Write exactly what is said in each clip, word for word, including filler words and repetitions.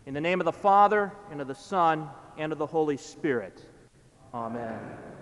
In the name of the Father, and of the Son, and of the Holy Spirit. Amen.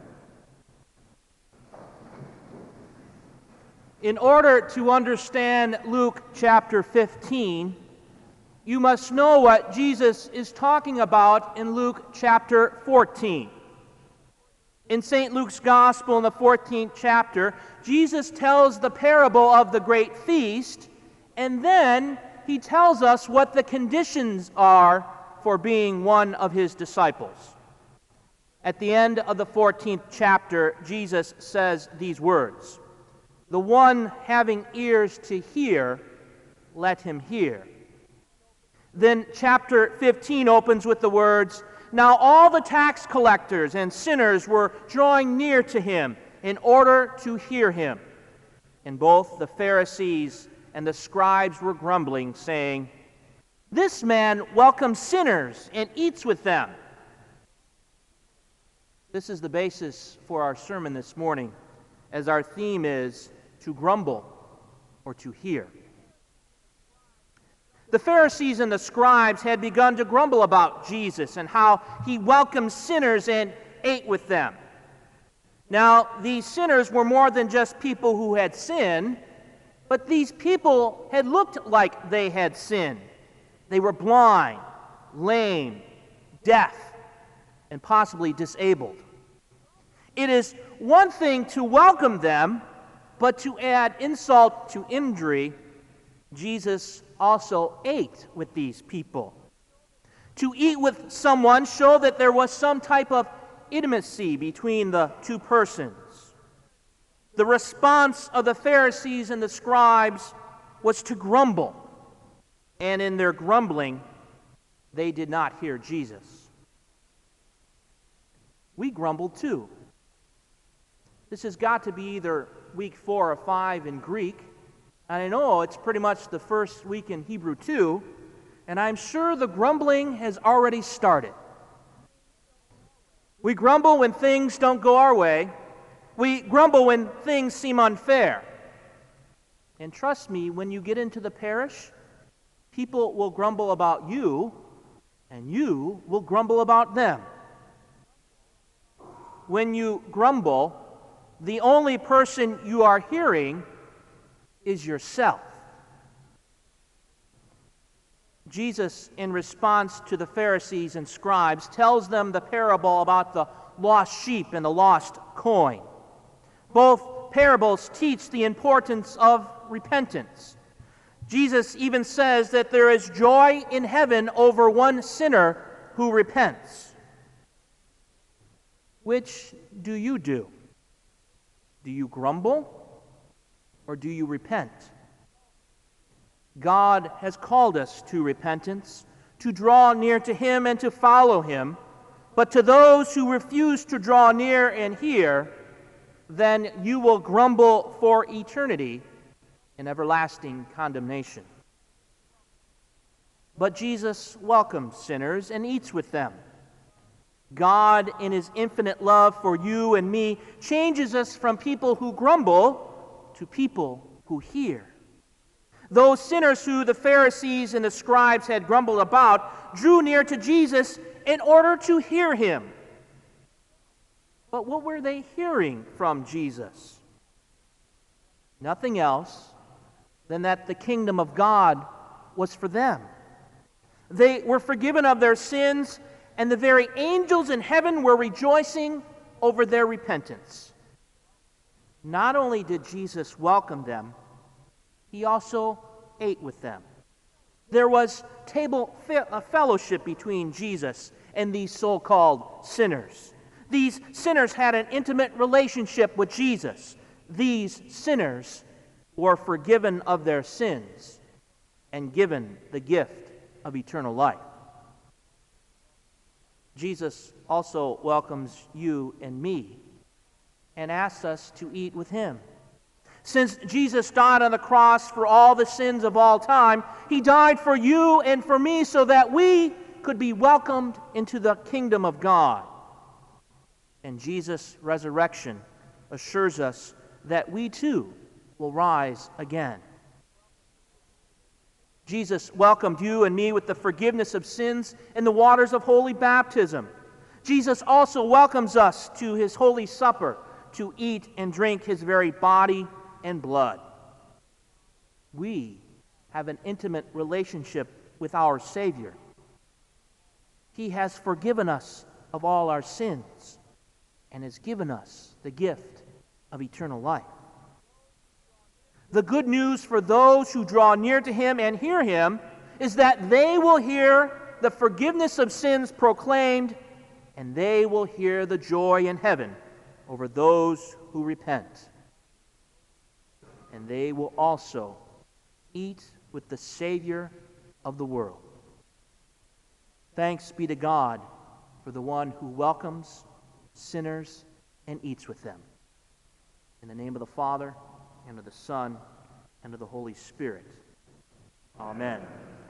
In order to understand Luke chapter fifteen, you must know what Jesus is talking about in Luke chapter fourteen. In Saint Luke's Gospel, in the fourteenth chapter, Jesus tells the parable of the great feast, and then he tells us what the conditions are for being one of his disciples. At the end of the fourteenth chapter, Jesus says these words, "The one having ears to hear, let him hear." Then chapter fifteen opens with the words, "Now all the tax collectors and sinners were drawing near to him in order to hear him. And both the Pharisees and the scribes were grumbling, saying, 'This man welcomes sinners and eats with them.'" This is the basis for our sermon this morning, as our theme is to grumble or to hear. The Pharisees and the scribes had begun to grumble about Jesus and how he welcomed sinners and ate with them. Now, these sinners were more than just people who had sinned, but these people had looked like they had sinned. They were blind, lame, deaf, and possibly disabled. It is one thing to welcome them, but to add insult to injury, Jesus also ate with these people. To eat with someone showed that there was some type of intimacy between the two persons. The response of the Pharisees and the scribes was to grumble, and in their grumbling, they did not hear Jesus. We grumbled too. This has got to be either week four or five in Greek. And I know it's pretty much the first week in Hebrew too, and I'm sure the grumbling has already started. We grumble when things don't go our way. We grumble when things seem unfair. And trust me, when you get into the parish, people will grumble about you, and you will grumble about them. When you grumble, the only person you are hearing is yourself. Jesus, in response to the Pharisees and scribes, tells them the parable about the lost sheep and the lost coin. Both parables teach the importance of repentance. Jesus even says that there is joy in heaven over one sinner who repents. Which do you do? Do you grumble? Or do you repent? God has called us to repentance, to draw near to him and to follow him. But to those who refuse to draw near and hear, then you will grumble for eternity in everlasting condemnation. But Jesus welcomes sinners and eats with them. God, in his infinite love for you and me, changes us from people who grumble to people who hear. Those sinners who the Pharisees and the scribes had grumbled about drew near to Jesus in order to hear him. But what were they hearing from Jesus? Nothing else than that the kingdom of God was for them. They were forgiven of their sins, and the very angels in heaven were rejoicing over their repentance. Not only did Jesus welcome them, he also ate with them. There was table fe- fellowship between Jesus and these so-called sinners. These sinners had an intimate relationship with Jesus. These sinners were forgiven of their sins and given the gift of eternal life. Jesus also welcomes you and me and asks us to eat with him. Since Jesus died on the cross for all the sins of all time, he died for you and for me so that we could be welcomed into the kingdom of God. And Jesus' resurrection assures us that we too will rise again. Jesus welcomed you and me with the forgiveness of sins in the waters of holy baptism. Jesus also welcomes us to his holy supper to eat and drink his very body and blood. We have an intimate relationship with our Savior. He has forgiven us of all our sins and has given us the gift of eternal life. The good news for those who draw near to him and hear him is that they will hear the forgiveness of sins proclaimed, and they will hear the joy in heaven over those who repent. And they will also eat with the Savior of the world. Thanks be to God for the one who welcomes sinners and eats with them. In the name of the Father, and of the Son, and of the Holy Spirit. Amen.